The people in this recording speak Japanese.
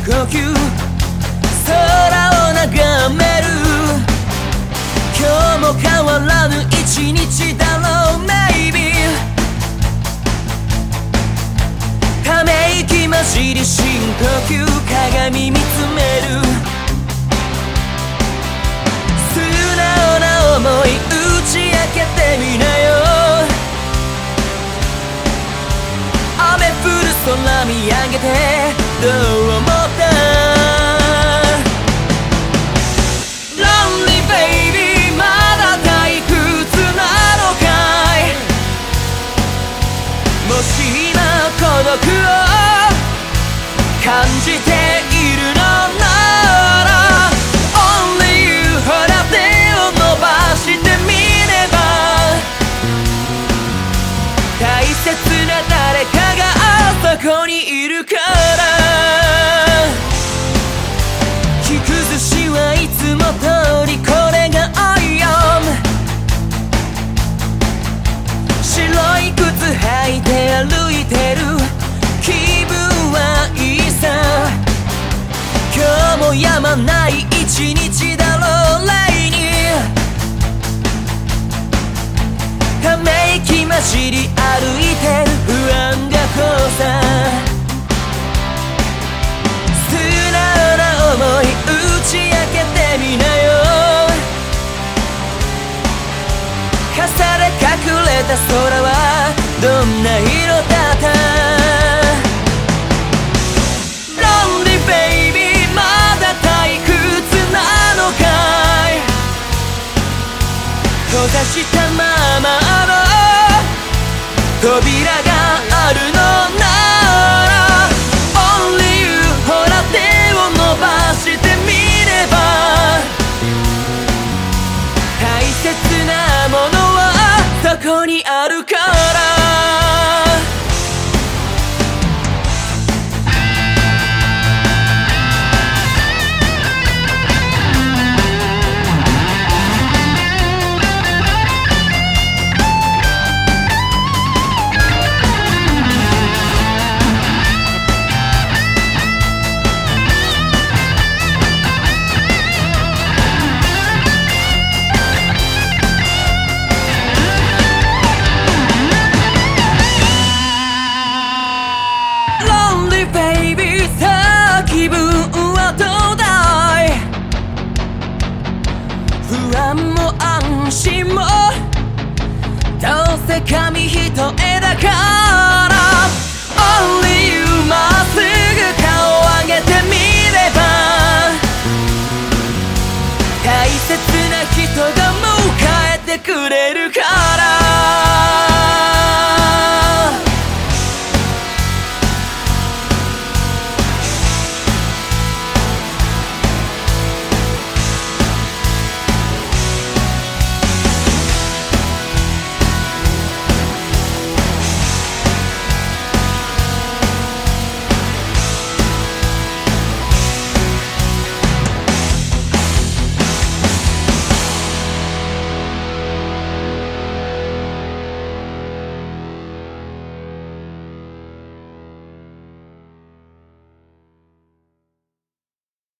呼吸空を眺める今日も変わらぬ一日だろう Maybe ため息混じり深呼吸鏡見つめる素直な想い打ち明けてみなよ雨降る空見上げてどう思った Lonely baby まだ退屈なのかいもし今孤独を感じているのなら Only you ほら手を伸ばしてみれば大切な誰かがそこにいるから着崩しはいつも通りこれが I am 白い靴履いて歩いてる気分はいいさ今日もやまない一日だろうレイにため息混じり歩いてる不安が交差素直な想い打ち明けてみなよ傘で隠れた空はどんな色だった Lonely baby まだ退屈なのかい閉ざしたままの扉があるのなら Only you ほら手を伸ばしてみれば大切なものはそこにあるから不安も安心もどうせ紙一重